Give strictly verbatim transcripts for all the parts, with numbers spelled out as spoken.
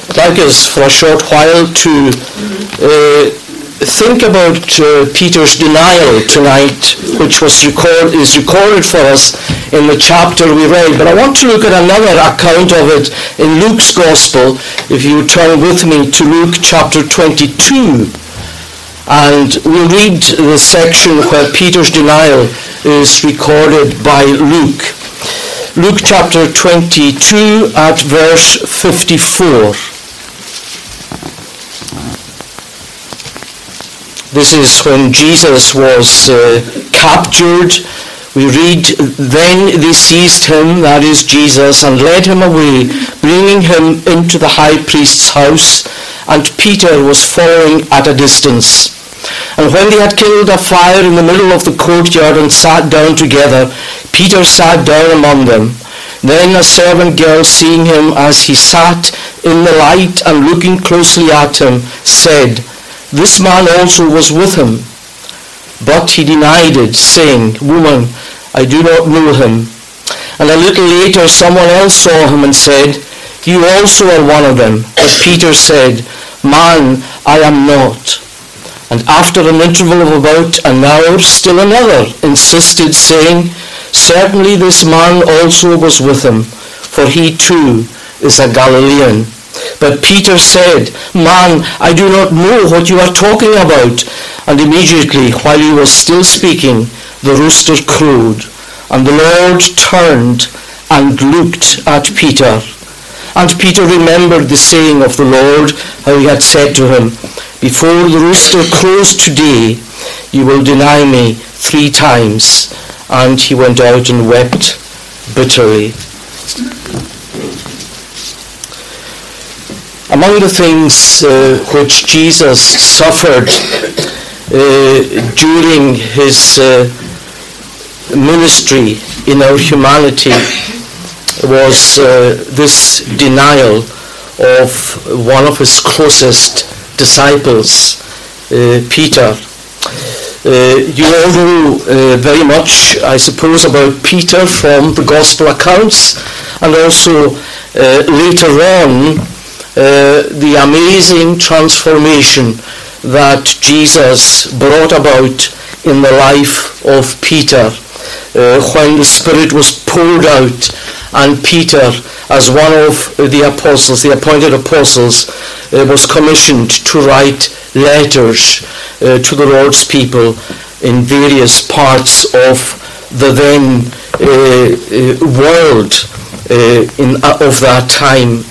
I'd like us for a short while to uh, think about uh, Peter's denial tonight, which was record, is recorded for us in the chapter we read. But I want to look at another account of it in Luke's Gospel. If you turn with me to Luke chapter twenty-two, and we'll read the section where Peter's denial is recorded by Luke. Luke chapter twenty-two at verse fifty-four. This is when Jesus was uh, captured. We read, "Then they seized him," that is Jesus, "and led him away, bringing him into the high priest's house, and Peter was following at a distance. And when they had kindled a fire in the middle of the courtyard and sat down together, Peter sat down among them. Then a servant girl, seeing him as he sat in the light and looking closely at him, said, 'This man also was with him.' But he denied it, saying, 'Woman, I do not know him.' And a little later someone else saw him and said, 'You also are one of them.' But Peter said, 'Man, I am not.' And after an interval of about an hour, still another insisted, saying, 'Certainly this man also was with him, for he too is a Galilean.' But Peter said, 'Man, I do not know what you are talking about.' And immediately, while he was still speaking, the rooster crowed. And the Lord turned and looked at Peter. And Peter remembered the saying of the Lord, how he had said to him, 'Before the rooster crows today, you will deny me three times.' And he went out and wept bitterly." Among the things uh, which Jesus suffered uh, during his uh, ministry in our humanity was uh, this denial of one of his closest disciples, uh, Peter. Uh, you all know uh, very much, I suppose, about Peter from the Gospel accounts, and also uh, later on uh, the amazing transformation that Jesus brought about in the life of Peter uh, when the Spirit was poured out, and Peter, as one of the apostles, the appointed apostles, uh, was commissioned to write letters uh, to the Lord's people in various parts of the then uh, uh, world uh, in, uh, of that time.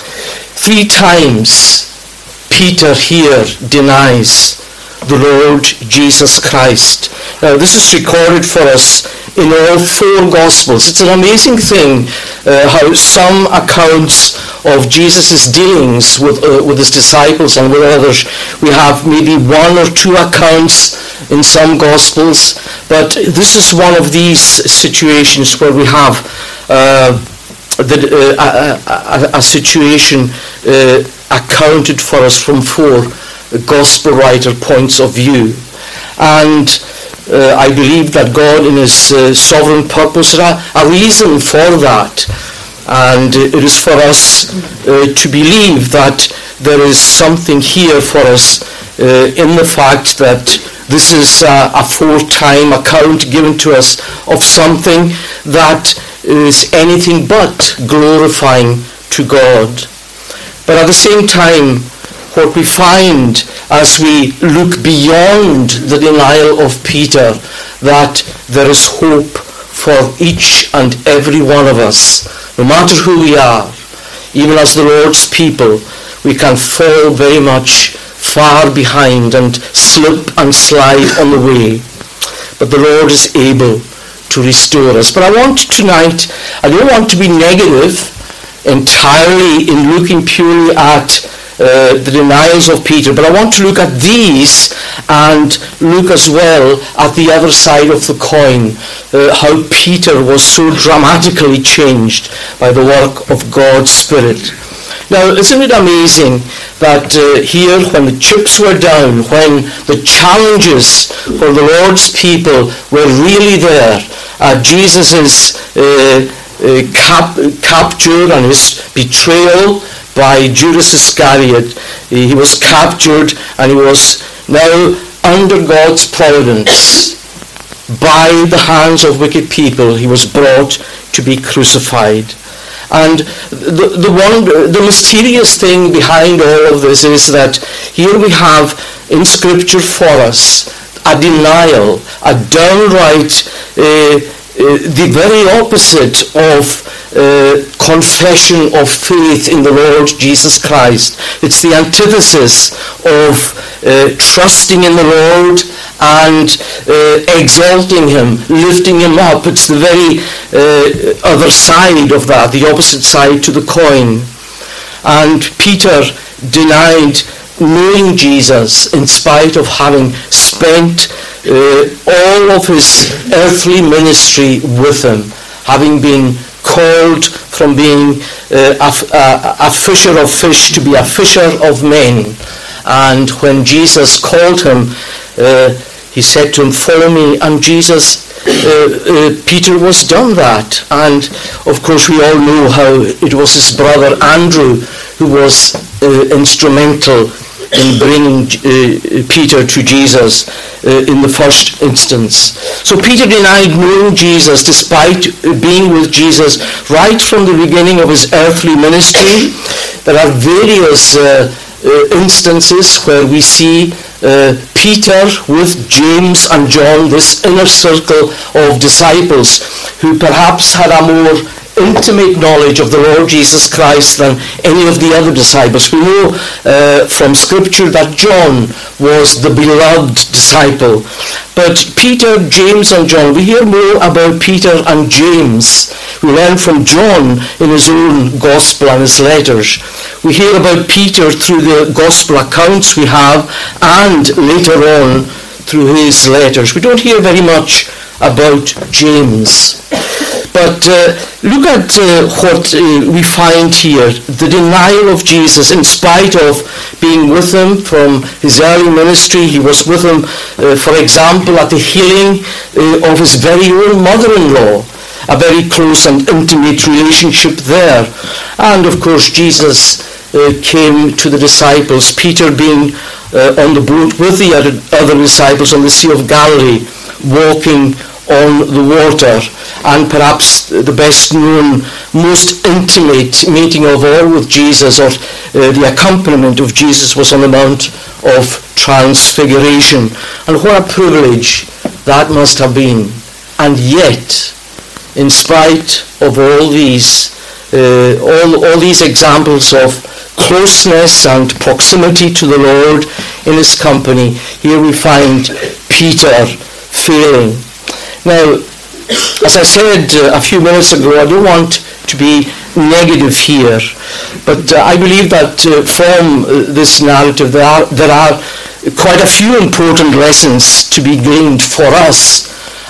Three times Peter here denies the Lord Jesus Christ. Now this is recorded for us in all four Gospels. It's an amazing thing uh, how some accounts of Jesus' dealings with, uh, with his disciples and with others, we have maybe one or two accounts in some Gospels, but this is one of these situations where we have uh, the, uh, a, a, a situation uh, accounted for us from four Gospel writer points of view. And Uh, I believe that God in his uh, sovereign purpose had a, a reason for that, and uh, it is for us uh, to believe that there is something here for us uh, in the fact that this is uh, a four-time account given to us of something that is anything but glorifying to God. But at the same time, what we find as we look beyond the denial of Peter, that there is hope for each and every one of us. No matter who we are, even as the Lord's people, we can fall very much far behind and slip and slide on the way. But the Lord is able to restore us. But I want tonight, I don't want to be negative entirely in looking purely at Uh, the denials of Peter, but I want to look at these and look as well at the other side of the coin, uh, how Peter was so dramatically changed by the work of God's Spirit. Now, isn't it amazing that uh, here, when the chips were down, when the challenges for the Lord's people were really there, uh, Jesus' uh, uh, cap- capture and his betrayal, by Judas Iscariot. He was captured, and he was now under God's providence. By the hands of wicked people, he was brought to be crucified. And the, the one, the mysterious thing behind all of this is that here we have in Scripture for us a denial, a downright, uh, uh, the very opposite of uh, confession of faith in the Lord Jesus Christ. It's the antithesis of uh, trusting in the Lord and uh, exalting him, lifting him up. It's the very uh, other side of that, the opposite side to the coin. And Peter denied knowing Jesus in spite of having spent uh, all of his earthly ministry with him, having been called from being uh, a, a, a fisher of fish to be a fisher of men. And when Jesus called him, uh, he said to him, "Follow me." And Jesus, uh, uh, Peter was done that. And of course we all know how it was his brother Andrew who was uh, instrumental in bringing uh, Peter to Jesus uh, in the first instance. So Peter denied knowing Jesus despite being with Jesus right from the beginning of his earthly ministry. There are various uh, uh, instances where we see uh, Peter with James and John, this inner circle of disciples who perhaps had a more intimate knowledge of the Lord Jesus Christ than any of the other disciples. We know uh, from Scripture that John was the beloved disciple. But Peter, James and John, we hear more about Peter and James. We learn from John in his own gospel and his letters. We hear about Peter through the gospel accounts we have, and later on through his letters. We don't hear very much about James. But uh, look at uh, what uh, we find here, the denial of Jesus in spite of being with him from his early ministry. He was with him, uh, for example, at the healing uh, of his very own mother-in-law, a very close and intimate relationship there. And of course Jesus uh, came to the disciples, Peter being uh, on the boat with the other, other disciples on the Sea of Galilee, walking on the water. And perhaps the best known, most intimate meeting of all with Jesus, or uh, the accompaniment of Jesus, was on the Mount of Transfiguration. And what a privilege that must have been. And yet, in spite of all these, uh, all, all these examples of closeness and proximity to the Lord in his company, here we find Peter failing. Now, as I said uh, a few minutes ago, I don't want to be negative here, but uh, I believe that uh, from uh, this narrative there are, there are quite a few important lessons to be gained for us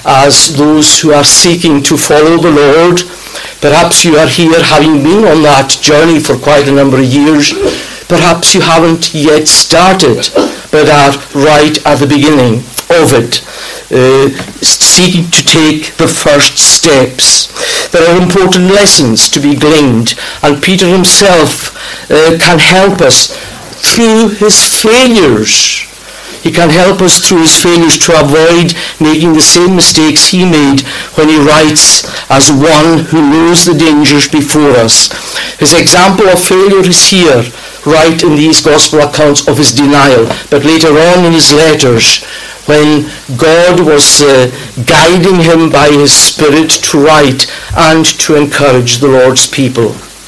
as those who are seeking to follow the Lord. Perhaps you are here having been on that journey for quite a number of years. Perhaps you haven't yet started, but are right at the beginning of it. Uh, seeking to take the first steps. There are important lessons to be gleaned, and Peter himself uh, can help us through his failures. He can help us through his failures to avoid making the same mistakes he made when he writes as one who knows the dangers before us. His example of failure is here, right in these gospel accounts of his denial, but later on in his letters, when God was uh, guiding him by his Spirit to write and to encourage the Lord's people.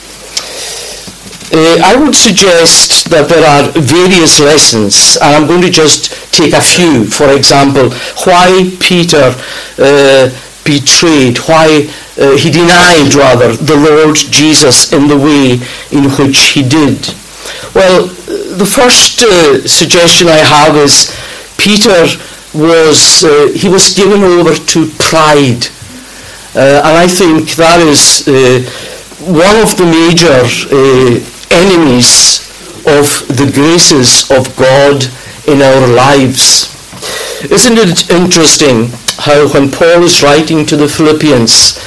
Uh, I would suggest that there are various lessons, and I'm going to just take a few. For example, why Peter uh, betrayed, why uh, he denied, rather, the Lord Jesus in the way in which he did. Well, the first uh, suggestion I have is Peter was, uh, he was given over to pride. Uh, and I think that is uh, one of the major uh, enemies of the graces of God in our lives. Isn't it interesting how when Paul is writing to the Philippians,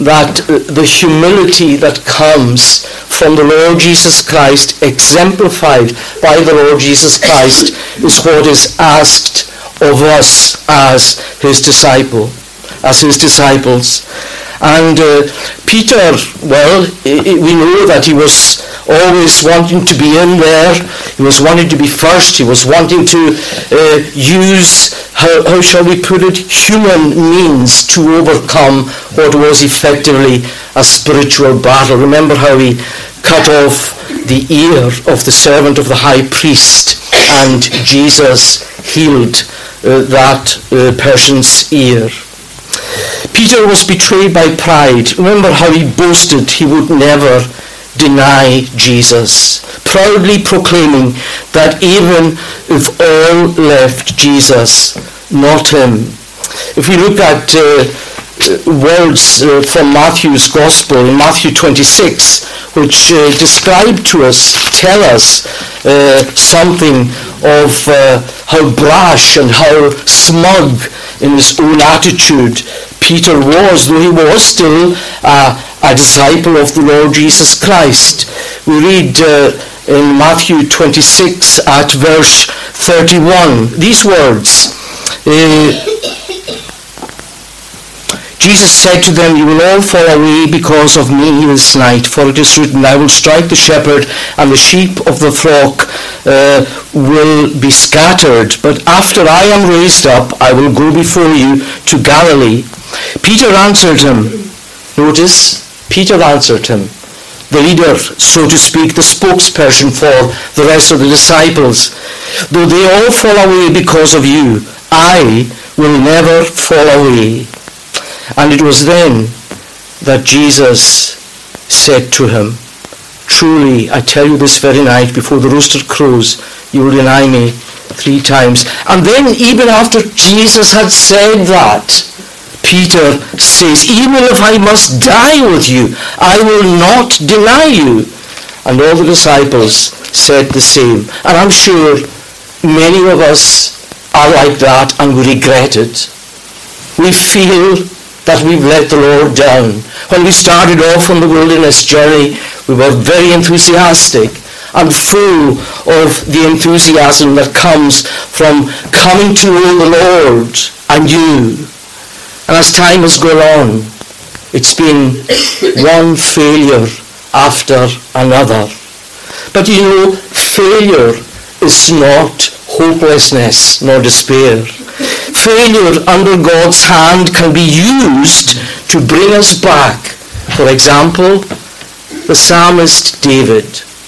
that the humility that comes from the Lord Jesus Christ, exemplified by the Lord Jesus Christ, is what is asked of us as his disciple, as his disciples. And uh, Peter, well, we know that he was always wanting to be in there. He was wanting to be first. He was wanting to uh, use, how, how shall we put it, human means to overcome what was effectively a spiritual battle. Remember how he cut off the ear of the servant of the high priest, and Jesus healed uh, that uh, person's ear. Peter was betrayed by pride. Remember how he boasted he would never deny Jesus, proudly proclaiming that even if all left Jesus, not him. If we look at uh, words uh, from Matthew's Gospel, in Matthew twenty-six, which uh, describe to us, tell us uh, something of uh, how brash and how smug in his own attitude Peter was, though he was still uh, a disciple of the Lord Jesus Christ. We read uh, in Matthew twenty-six at verse thirty-one these words. Uh, Jesus said to them, "You will all fall away because of me this night, for it is written, I will strike the shepherd, and the sheep of the flock uh, will be scattered. But after I am raised up, I will go before you to Galilee." Peter answered him. Notice, Peter answered him. The leader, so to speak, the spokesperson for the rest of the disciples. "Though they all fall away because of you, I will never fall away." And it was then that Jesus said to him, "Truly, I tell you this very night, before the rooster crows, you will deny me three times." And then, even after Jesus had said that, Peter says, "Even if I must die with you, I will not deny you." And all the disciples said the same. And I'm sure many of us are like that, and we regret it. We feel that we've let the Lord down. When we started off on the wilderness journey, we were very enthusiastic and full of the enthusiasm that comes from coming to know the Lord and you. And as time has gone on, it's been one failure after another. But you know, failure is not hopelessness nor despair. Failure under God's hand can be used to bring us back. For example, the psalmist David,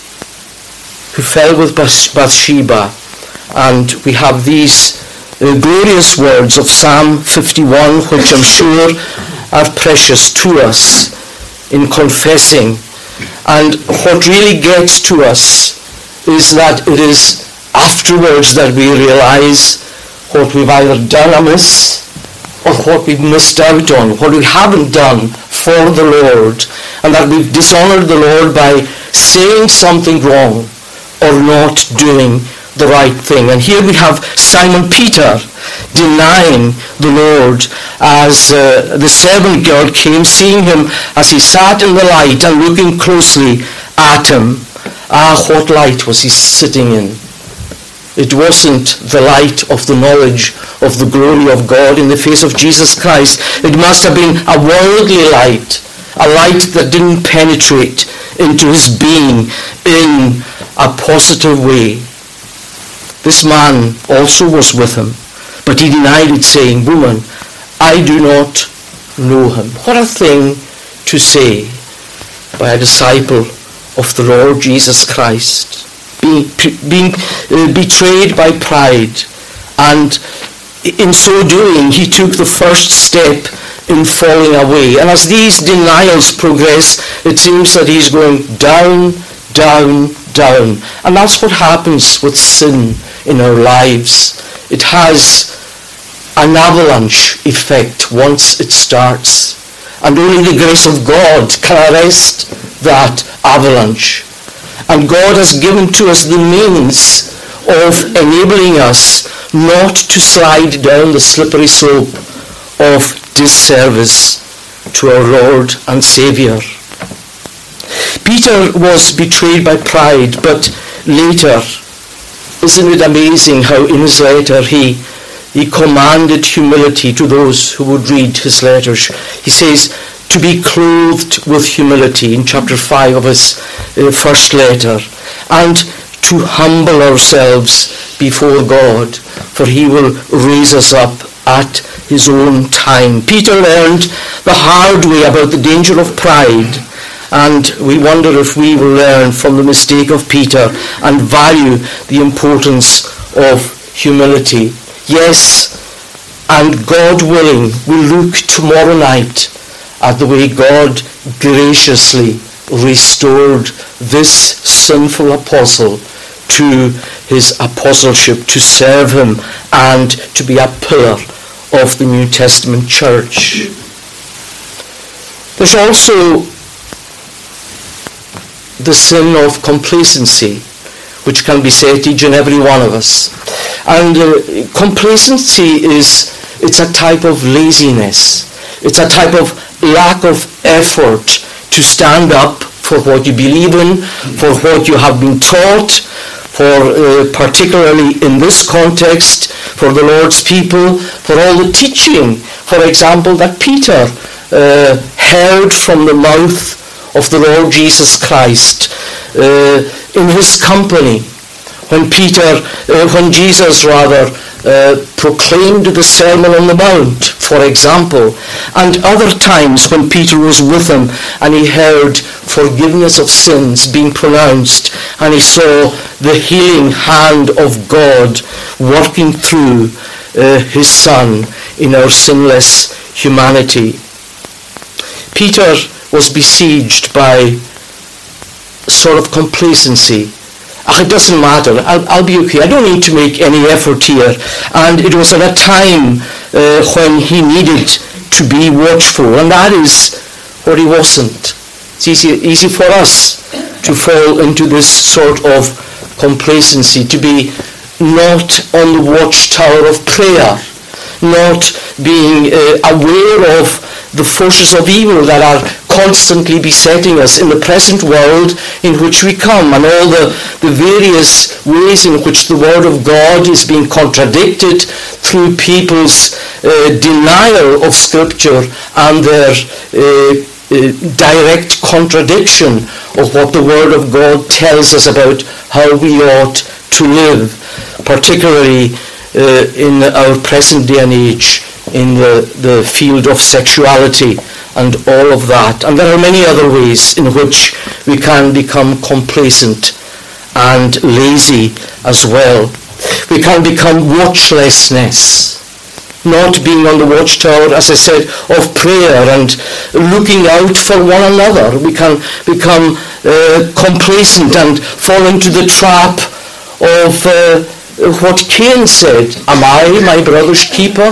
who fell with Bathsheba, and we have these uh, glorious words of Psalm fifty-one, which I'm sure are precious to us in confessing. And what really gets to us is that it is afterwards that we realize what we've either done amiss or what we've missed out on, what we haven't done for the Lord, and that we've dishonored the Lord by saying something wrong or not doing the right thing. And here we have Simon Peter denying the Lord as uh, the servant girl came, seeing him as he sat in the light and looking closely at him. Ah, what light was he sitting in? It wasn't the light of the knowledge of the glory of God in the face of Jesus Christ. It must have been a worldly light, a light that didn't penetrate into his being in a positive way. This man also was with him, but he denied it, saying, "Woman, I do not know him." What a thing to say by a disciple of the Lord Jesus Christ. Being, being uh, betrayed by pride, and in so doing he took the first step in falling away. And as these denials progress, it seems that he's going down, down, down. And that's what happens with sin in our lives. It has an avalanche effect once it starts, and only the grace of God can arrest that avalanche. And God has given to us the means of enabling us not to slide down the slippery slope of disservice. to our Lord and Saviour. Peter was betrayed by pride, but later, isn't it amazing how in his letter he, he commanded humility to those who would read his letters. He says to be clothed with humility in chapter five of his uh, first letter, and to humble ourselves before God, for he will raise us up at his own time. Peter learned the hard way about the danger of pride, and we wonder if we will learn from the mistake of Peter and value the importance of humility. Yes, and God willing, we'll look tomorrow night at the way God graciously restored this sinful apostle to his apostleship, to serve him and to be a pillar of the New Testament church. There's also the sin of complacency, which can beset each and every one of us. And uh, complacency is, it's a type of laziness. It's a type of lack of effort to stand up for what you believe in, for what you have been taught, for uh, particularly in this context, for the Lord's people, for all the teaching, for example, that Peter uh, heard from the mouth of the Lord Jesus Christ uh, in his company, when Peter, uh, when Jesus rather uh, proclaimed the Sermon on the Mount, for example, and other times when Peter was with him and he heard forgiveness of sins being pronounced, and he saw the healing hand of God working through uh, his Son in our sinless humanity. Peter was besieged by sort of complacency. Ah, it doesn't matter, I'll, I'll be okay, I don't need to make any effort here. And it was at a time uh, when he needed to be watchful, and that is what he wasn't. It's easy, easy for us to fall into this sort of complacency, to be not on the watchtower of prayer, not being uh, aware of the forces of evil that are constantly besetting us in the present world in which we come, and all the, the various ways in which the Word of God is being contradicted through people's uh, denial of Scripture and their uh, uh, direct contradiction of what the Word of God tells us about how we ought to live, particularly uh, in our present day and age, in the, the field of sexuality and all of that. And there are many other ways in which we can become complacent and lazy as well. We can become watchlessness, not being on the watchtower, as I said, of prayer and looking out for one another. We can become uh, complacent and fall into the trap of uh, what Cain said, "Am I my brother's keeper?"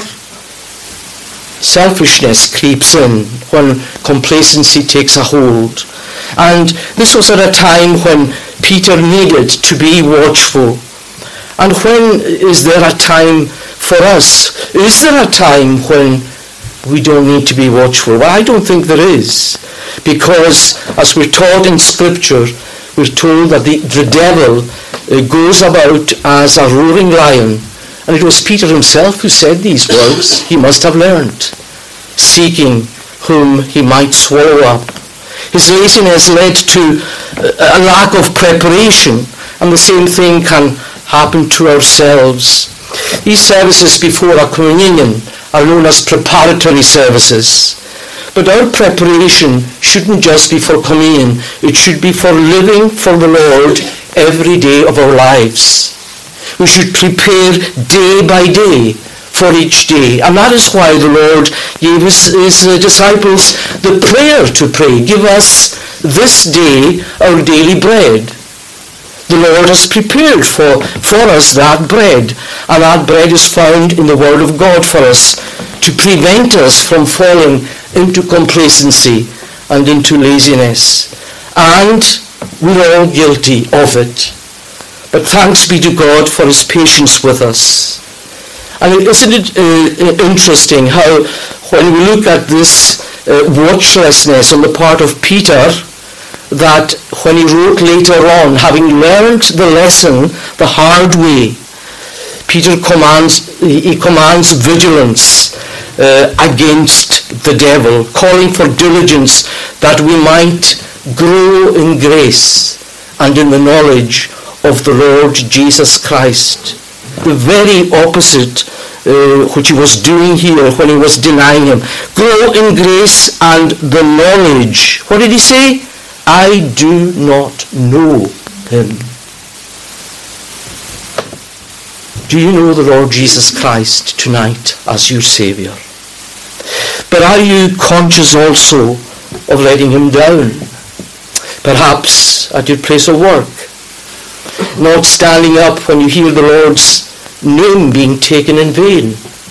Selfishness creeps in when complacency takes a hold. And this was at a time when Peter needed to be watchful. And when is there a time for us? Is there a time when we don't need to be watchful? Well, I don't think there is. Because as we're taught in Scripture, we're told that the, the devil uh, goes about as a roaring lion. And it was Peter himself who said these words. He must have learned, seeking whom he might swallow up. His laziness led to a lack of preparation, and the same thing can happen to ourselves. These services before our communion are known as preparatory services. But our preparation shouldn't just be for communion. It should be for living for the Lord every day of our lives. We should prepare day by day for each day. And that is why the Lord gave his, his uh, disciples the prayer to pray. Give us this day our daily bread. The Lord has prepared for, for us that bread. And that bread is found in the Word of God for us to prevent us from falling into complacency and into laziness. And we're all guilty of it. But thanks be to God for his patience with us. And isn't it uh, interesting how when we look at this uh, watchlessness on the part of Peter, that when he wrote later on, having learned the lesson the hard way, Peter commands, he commands vigilance uh, against the devil, calling for diligence that we might grow in grace and in the knowledge of the Lord Jesus Christ. The very opposite uh, which he was doing here when he was denying him. Grow in grace and the knowledge. What did he say? I do not know him. Do you know the Lord Jesus Christ tonight as your Saviour? But are you conscious also of letting him down? Perhaps at your place of work, not standing up when you hear the Lord's name being taken in vain.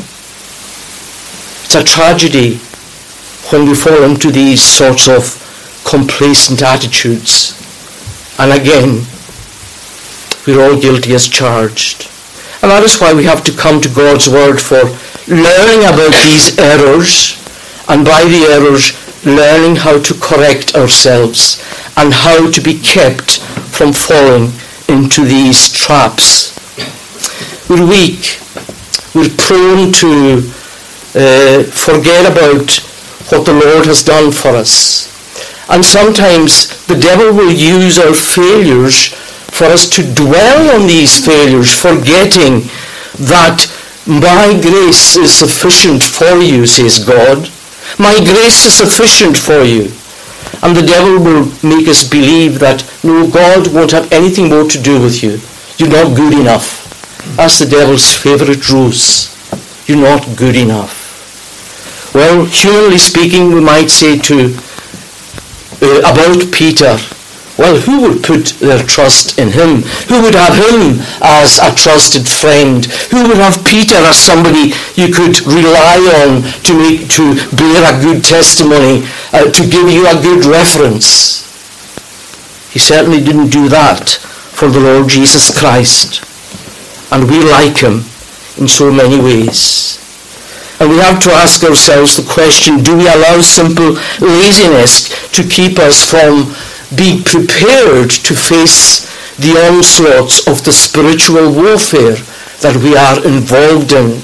It's a tragedy when we fall into these sorts of complacent attitudes. And again, we're all guilty as charged. And that is why we have to come to God's Word for learning about these errors, and by the errors, learning how to correct ourselves and how to be kept from falling into these traps. We're weak. We're prone to uh, forget about what the Lord has done for us. And sometimes the devil will use our failures for us to dwell on these failures, forgetting that my grace is sufficient for you, says God. My grace is sufficient for you. And the devil will make us believe that, no, God won't have anything more to do with you. You're not good enough. That's the devil's favorite ruse. You're not good enough. Well, humanly speaking, we might say to uh, about Peter, well, who would put their trust in him? Who would have him as a trusted friend? Who would have Peter as somebody you could rely on to make, to bear a good testimony, uh, to give you a good reference? He certainly didn't do that for the Lord Jesus Christ. And we like him in so many ways. And we have to ask ourselves the question, do we allow simple laziness to keep us from being prepared to face the onslaughts of the spiritual warfare that we are involved in?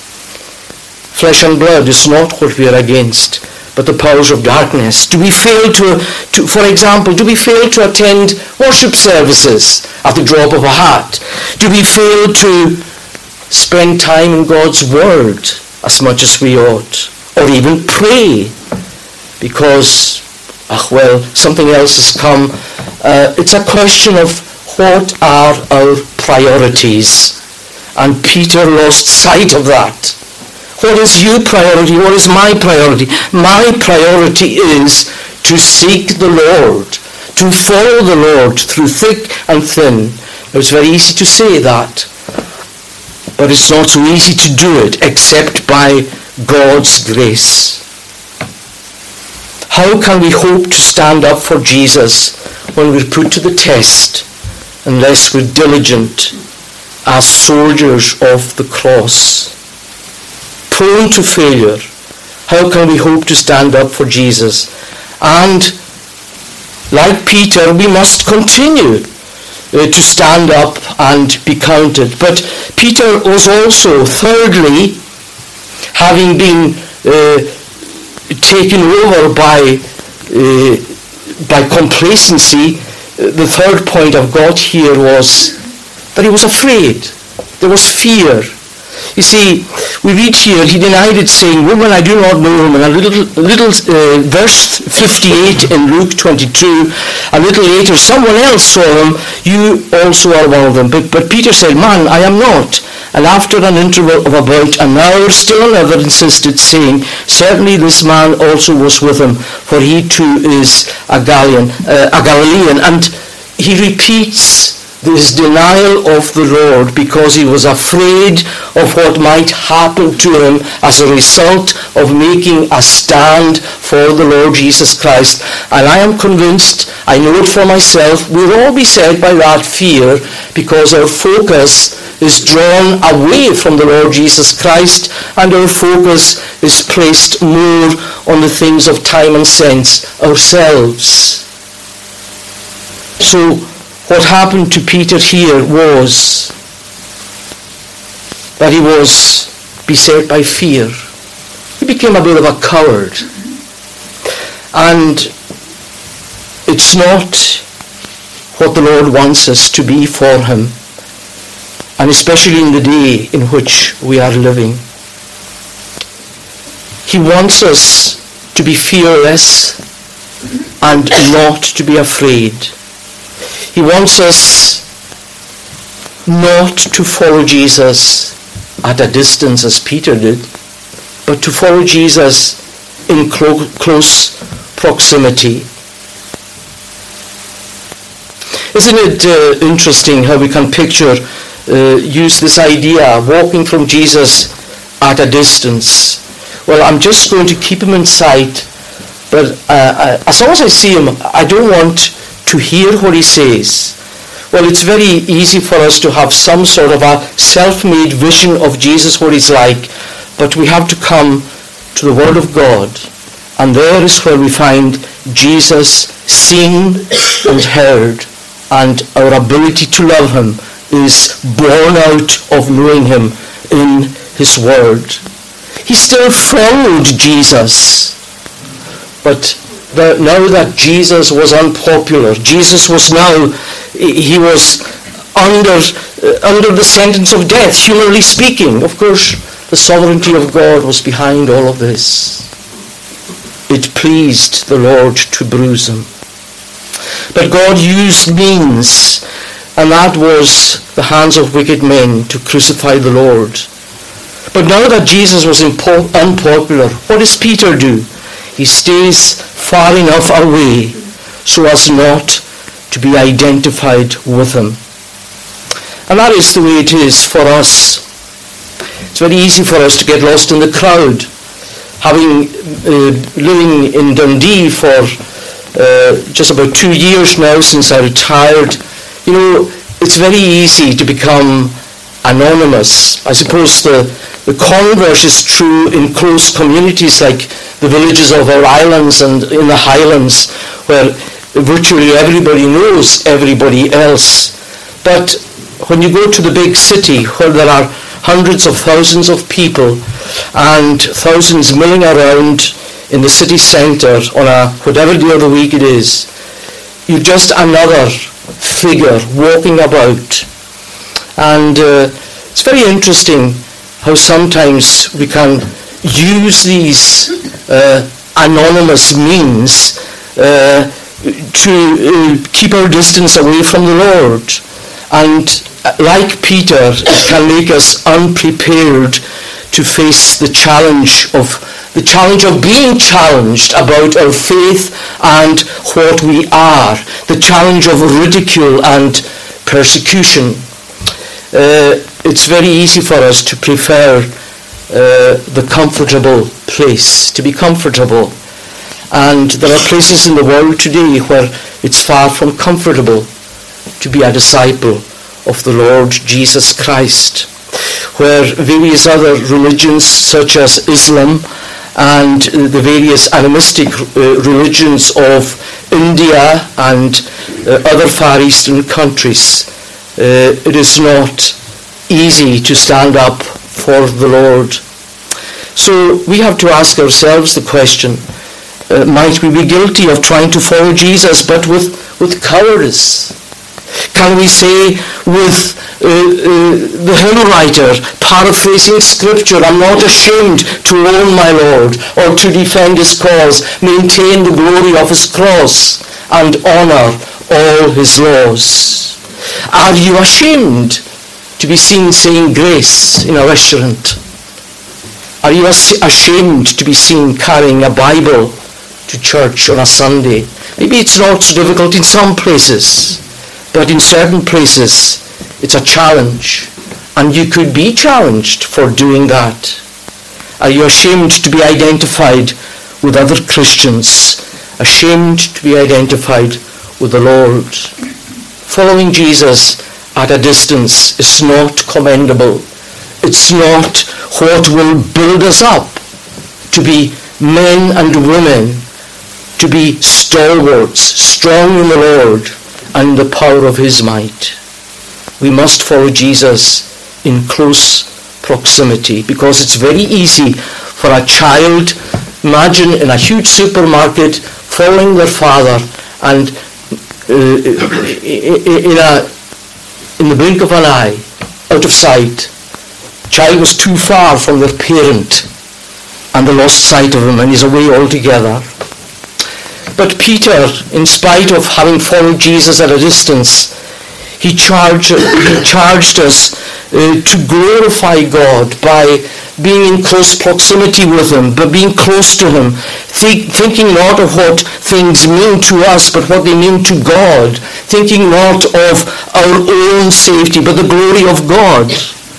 Flesh and blood is not what we are against, but the powers of darkness. Do we fail to, to, for example, do we fail to attend worship services at the drop of a hat? Do we fail to spend time in God's Word as much as we ought? Or even pray because Ah, well, something else has come. Uh, it's a question of what are our priorities? And Peter lost sight of that. What is your priority? What is my priority? My priority is to seek the Lord, to follow the Lord through thick and thin. It's very easy to say that, but it's not so easy to do it except by God's grace. How can we hope to stand up for Jesus when we're put to the test unless we're diligent as soldiers of the cross? Prone to failure, how can we hope to stand up for Jesus? And like Peter, we must continue uh, to stand up and be counted. But Peter was also, thirdly, having been uh, taken over by uh, by complacency, the third point I've got here was that he was afraid. There was fear. You see, we read here, he denied it, saying, "Woman, I do not know him." And a little, a little uh, verse fifty-eight in Luke twenty-two, a little later, someone else saw him. "You also are one of them." But, but Peter said, "Man, I am not." And after an interval of about an hour, still another insisted, saying, "Certainly this man also was with him, for he too is a Galilean." Uh, a Galilean. And he repeats his denial of the Lord because he was afraid of what might happen to him as a result of making a stand for the Lord Jesus Christ. And I am convinced, I know it for myself, we'll all be set by that fear because our focus is drawn away from the Lord Jesus Christ and our focus is placed more on the things of time and sense ourselves. So what happened to Peter here was that he was beset by fear. He became a bit of a coward. And it's not what the Lord wants us to be for him, and especially in the day in which we are living. He wants us to be fearless and not to be afraid. He wants us not to follow Jesus at a distance as Peter did, but to follow Jesus in clo- close proximity. Isn't it uh, interesting how we can picture, uh, use this idea, walking from Jesus at a distance? Well, I'm just going to keep him in sight, but uh, I, as long as I see him, I don't want to hear what he says. Well, it's very easy for us to have some sort of a self-made vision of Jesus, what he's like, but we have to come to the Word of God, and there is where we find Jesus seen and heard, and our ability to love him is born out of knowing him in his Word. He still followed Jesus, but the, now that Jesus was unpopular, Jesus was now, he was under, uh, under the sentence of death, humanly speaking. Of course, the sovereignty of God was behind all of this. It pleased the Lord to bruise him. But God used means, and that was the hands of wicked men to crucify the Lord. But now that Jesus was impo- unpopular, what does Peter do? He stays far enough away so as not to be identified with him. And that is the way it is for us. It's very easy for us to get lost in the crowd. Having uh, living in Dundee for uh, just about two years now since I retired, you know, it's very easy to become anonymous. I suppose the, the converse is true in close communities like the villages of our islands and in the Highlands, where virtually everybody knows everybody else. But when you go to the big city where there are hundreds of thousands of people and thousands milling around in the city centre on a whatever day of the week it is, you're just another figure walking about. And uh, it's very interesting how sometimes we can use these uh, anonymous means uh, to uh, keep our distance away from the Lord. And uh, like Peter, it can make us unprepared to face the challenge of the challenge of being challenged about our faith and what we are, the challenge of ridicule and persecution. Uh, it's very easy for us to prefer uh, the comfortable place, to be comfortable. And there are places in the world today where it's far from comfortable to be a disciple of the Lord Jesus Christ, where various other religions such as Islam and the various animistic uh, religions of India and uh, other Far Eastern countries, uh, it is not easy to stand up for the Lord. So we have to ask ourselves the question, uh, might we be guilty of trying to follow Jesus but with, with cowardice? Can we say with uh, uh, the hymn writer, paraphrasing scripture, I'm not ashamed to own my Lord, or to defend his cause, maintain the glory of his cross, and honour all his laws? Are you ashamed to be seen saying grace in a restaurant? Are you ashamed to be seen carrying a Bible to church on a Sunday? Maybe it's not so difficult in some places, but in certain places it's a challenge, and you could be challenged for doing that. Are you ashamed to be identified with other Christians? Ashamed to be identified with the Lord? Following Jesus at a distance is not commendable. It's not what will build us up to be men and women, to be stalwarts, strong in the Lord and the power of his might. We must follow Jesus in close proximity, because it's very easy for a child, imagine in a huge supermarket, following their father, and uh, in, a, in the blink of an eye, out of sight, child was too far from their parent, and they lost sight of him, and he's away altogether. But Peter, in spite of having followed Jesus at a distance, he charged, he charged us uh, to glorify God by being in close proximity with him, but being close to him, think, thinking not of what things mean to us, but what they mean to God, thinking not of our own safety, but the glory of God.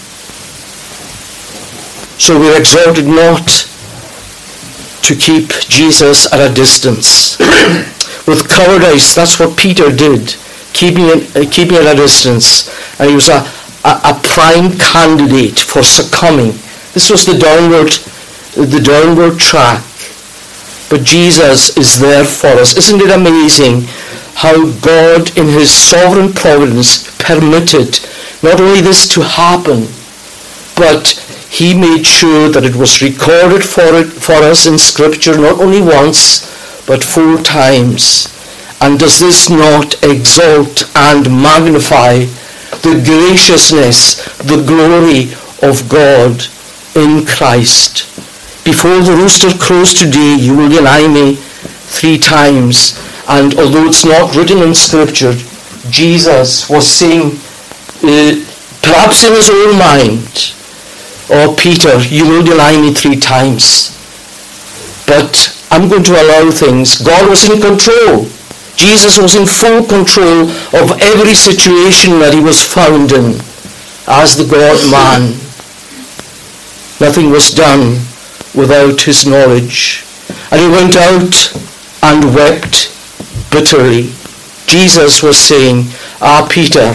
So we're exhorted not to keep Jesus at a distance. With cowardice, that's what Peter did, keeping it, uh, keeping it at a distance. And he was a, a, a prime candidate for succumbing. This was the downward, the downward track. But Jesus is there for us. Isn't it amazing how God in his sovereign providence permitted not only this to happen, but he made sure that it was recorded for it for us in Scripture not only once, but four times. And does this not exalt and magnify the graciousness, the glory of God in Christ? Before the rooster crows today, you will deny me three times. And although it's not written in Scripture, Jesus was saying, uh, perhaps in his own mind, "Oh, Peter, you will deny me three times. But I'm going to allow things." God was in control. Jesus was in full control of every situation that he was found in as the God-man. Nothing was done without his knowledge. And he went out and wept bitterly. Jesus was saying, "Ah, Peter,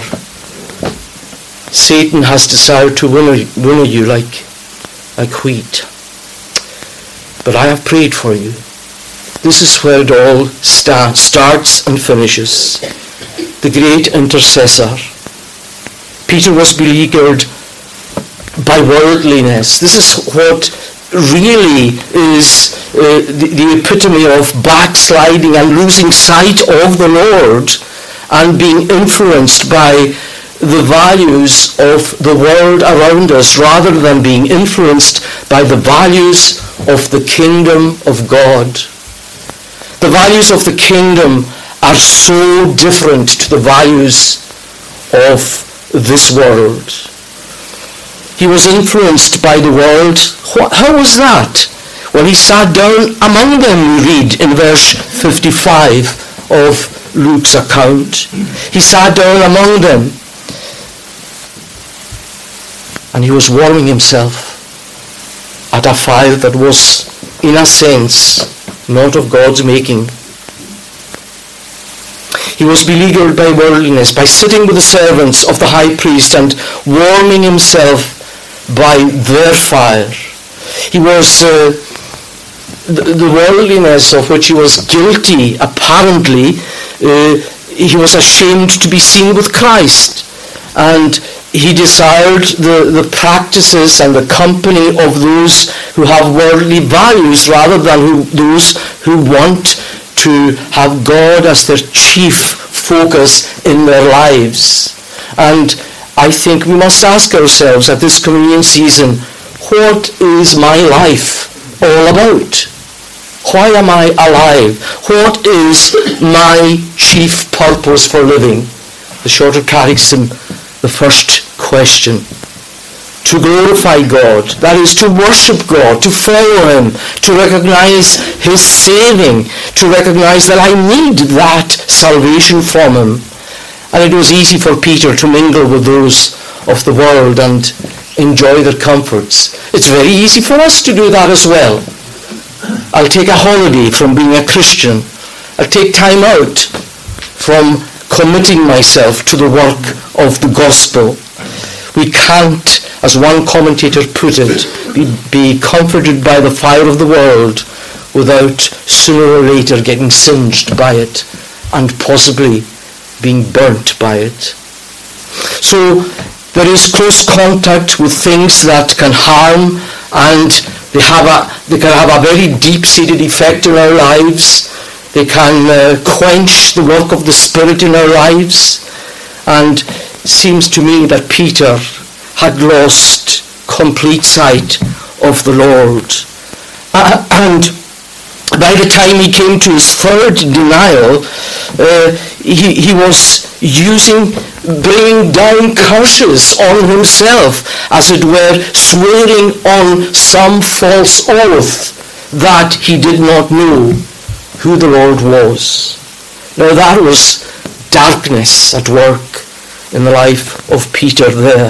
Satan has decided to winnow, winnow you like, like wheat. But I have prayed for you." This is where it all start, starts and finishes. The great intercessor. Peter was beleaguered by worldliness. This is what really is uh, the, the epitome of backsliding and losing sight of the Lord and being influenced by the values of the world around us rather than being influenced by the values of the kingdom of God. The values of the kingdom are so different to the values of this world. He was influenced by the world. How was that? Well, he sat down among them, we read in verse fifty-five of Luke's account. He sat down among them, and he was warming himself at a fire that was, in a sense, not of God's making. He was beleaguered by worldliness, by sitting with the servants of the high priest and warming himself by their fire. He was, uh, the, the worldliness of which he was guilty, apparently, uh, he was ashamed to be seen with Christ. And he desired the, the practices and the company of those who have worldly values rather than who, those who want to have God as their chief focus in their lives. And I think we must ask ourselves at this communion season, what is my life all about? Why am I alive? What is my chief purpose for living? The Shorter Catechism, the first question. To glorify God, that is to worship God, to follow him, to recognize his saving, to recognize that I need that salvation from him. And it was easy for Peter to mingle with those of the world and enjoy their comforts. It's very easy for us to do that as well. I'll take a holiday from being a Christian. I'll take time out from committing myself to the work of the gospel. We can't, as one commentator put it, be, be comforted by the fire of the world without sooner or later getting singed by it and possibly being burnt by it. So there is close contact with things that can harm, and they have a they can have a very deep-seated effect in our lives. They can uh, quench the work of the Spirit in our lives. And it seems to me that Peter had lost complete sight of the Lord. Uh, and by the time he came to his third denial, uh, he, he was using, bringing down curses on himself, as it were, swearing on some false oath that he did not know who the Lord was. Now that was darkness at work in the life of Peter there.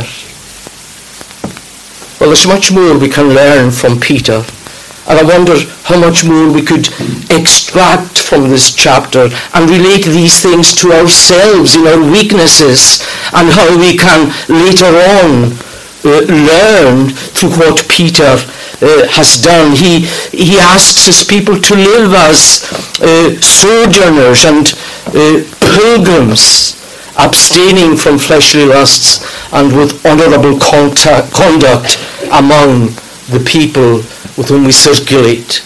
Well, there's much more we can learn from Peter. And I wonder how much more we could extract from this chapter and relate these things to ourselves in our weaknesses, and how we can later on uh, learn through what Peter uh, has done. He, he asks his people to live as uh, sojourners and uh, pilgrims, abstaining from fleshly lusts and with honourable contact, conduct among the people with whom we circulate.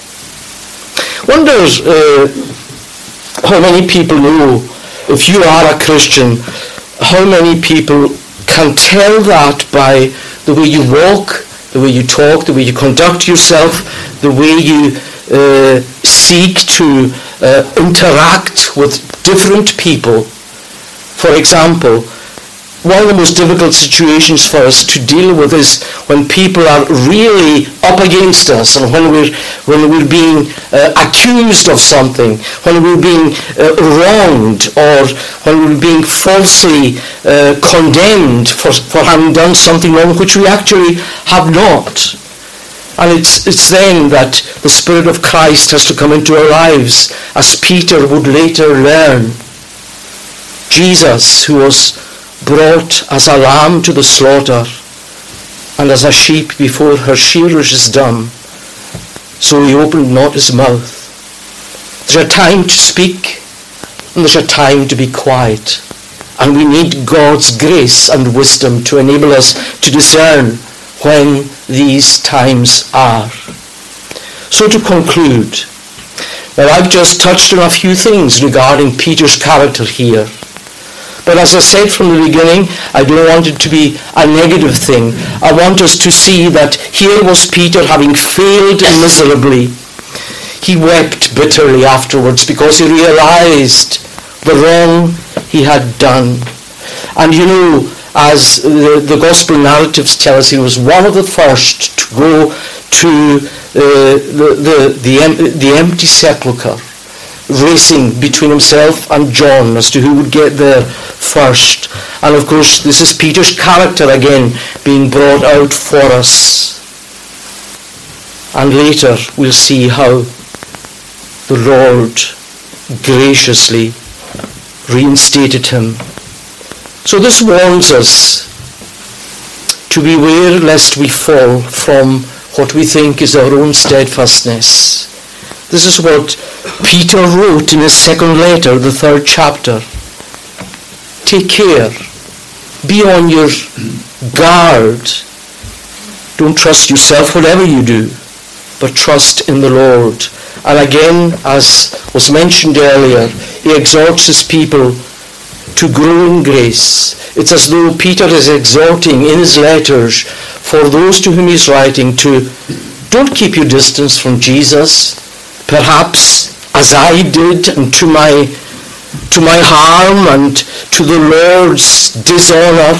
Wonder uh, how many people know, if you are a Christian, how many people can tell that by the way you walk, the way you talk, the way you conduct yourself, the way you uh, seek to uh, interact with different people. For example, one of the most difficult situations for us to deal with is when people are really up against us, and when we're when we're being uh, accused of something, when we're being uh, wronged, or when we're being falsely uh, condemned for, for having done something wrong which we actually have not. And it's it's then that the Spirit of Christ has to come into our lives, as Peter would later learn. Jesus, who was brought as a lamb to the slaughter, and as a sheep before her shearers is dumb, so he opened not his mouth. There's a time to speak, and there's a time to be quiet. And we need God's grace and wisdom to enable us to discern when these times are. So to conclude, now I've just touched on a few things regarding Peter's character here. But as I said from the beginning, I don't want it to be a negative thing. I want us to see that here was Peter having failed miserably. He wept bitterly afterwards because he realized the wrong he had done. And you know, as the, the gospel narratives tell us, he was one of the first to go to uh, the, the, the, the empty sepulchre, racing between himself and John as to who would get there first. And of course, this is Peter's character again being brought out for us. And later we'll see how the Lord graciously reinstated him. So this warns us to beware lest we fall from what we think is our own steadfastness. This is what Peter wrote in his second letter, the third chapter. Take care. Be on your guard. Don't trust yourself, whatever you do, but trust in the Lord. And again, as was mentioned earlier, he exhorts his people to grow in grace. It's as though Peter is exhorting in his letters for those to whom he's writing to don't keep your distance from Jesus, perhaps as I did, and to my to my harm and to the Lord's dishonour.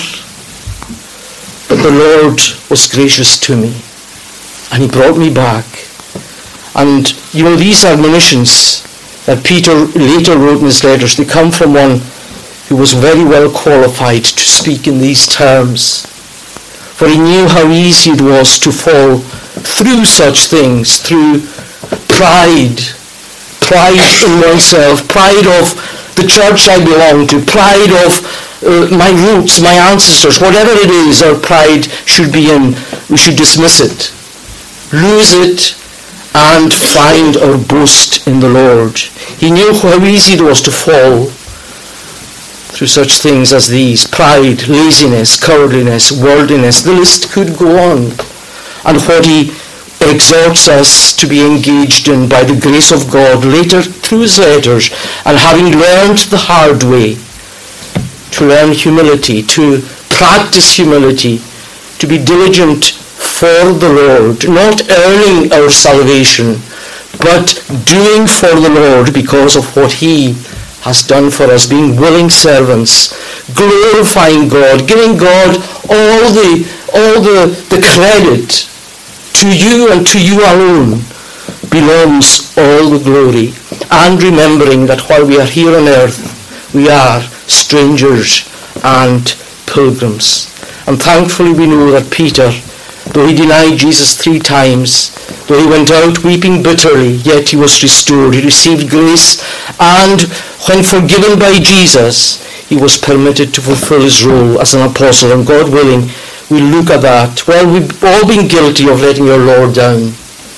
But the Lord was gracious to me, and he brought me back. And you know, these admonitions that Peter later wrote in his letters, they come from one who was very well qualified to speak in these terms. For he knew how easy it was to fall through such things, through pride, pride in oneself, pride of the church I belong to, pride of uh, my roots, my ancestors, whatever it is our pride should be in, we should dismiss it, lose it, and find our boast in the Lord. He knew how easy it was to fall through such things as these: pride, laziness, cowardliness, worldliness. The list could go on. And what he exhorts us to be engaged in by the grace of God later through his letters, and having learned the hard way, to learn humility, to practice humility, to be diligent for the Lord, not earning our salvation, but doing for the Lord because of what he has done for us, being willing servants, glorifying God, giving God all the all the, the credit. To you and to you alone belongs all the glory, and remembering that while we are here on earth, we are strangers and pilgrims. And thankfully we know that Peter, though he denied Jesus three times, though he went out weeping bitterly, yet he was restored. He received grace, and when forgiven by Jesus, he was permitted to fulfill his role as an apostle. And God willing, we look at that. Well, we've all been guilty of letting our Lord down.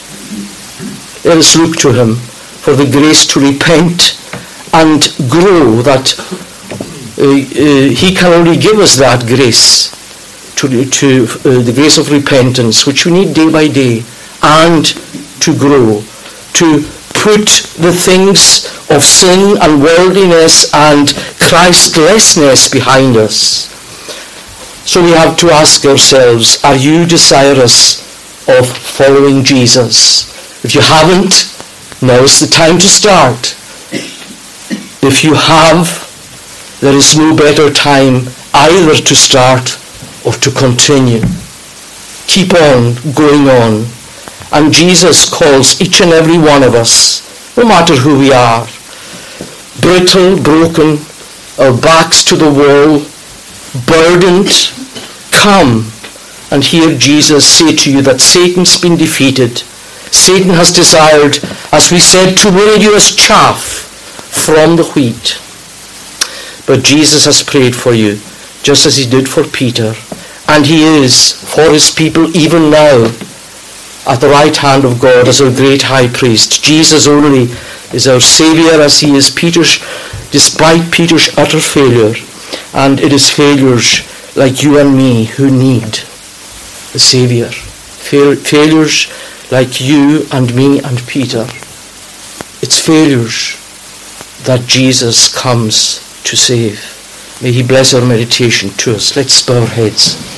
Let us look to him for the grace to repent and grow, that uh, uh, he can only give us that grace, to, to uh, the grace of repentance, which we need day by day, and to grow, to put the things of sin and worldliness and Christlessness behind us. So we have to ask ourselves, are you desirous of following Jesus? If you haven't, now is the time to start. If you have, there is no better time either to start or to continue. Keep on going on. And Jesus calls each and every one of us, no matter who we are, brittle, broken, our backs to the wall, burdened, come and hear Jesus say to you that Satan's been defeated. Satan has desired, as we said, to will you as chaff from the wheat. But Jesus has prayed for you, just as he did for Peter. And he is for his people even now at the right hand of God as our great high priest. Jesus only is our Saviour, as he is Peter's, despite Peter's utter failure. And it is failures like you and me who need the Saviour. Fail- failures like you and me and Peter. It's failures that Jesus comes to save. May he bless our meditation to us. Let's bow our heads.